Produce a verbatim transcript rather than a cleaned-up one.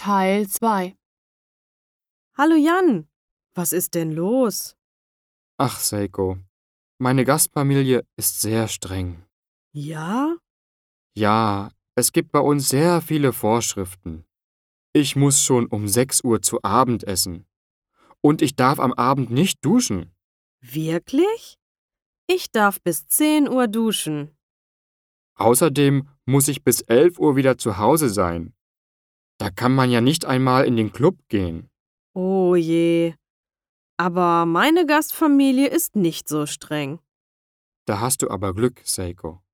Teil zwei. Hallo Jan, was ist denn los? Ach, Seiko, meine Gastfamilie ist sehr streng. Ja? Ja, es gibt bei uns sehr viele Vorschriften. Ich muss schon um sechs Uhr zu Abend essen. Und ich darf am Abend nicht duschen. Wirklich? Ich darf bis zehn Uhr duschen. Außerdem muss ich bis elf Uhr wieder zu Hause sein. Da kann man ja nicht einmal in den Club gehen. Oh je. Aber meine Gastfamilie ist nicht so streng. Da hast du aber Glück, Seiko.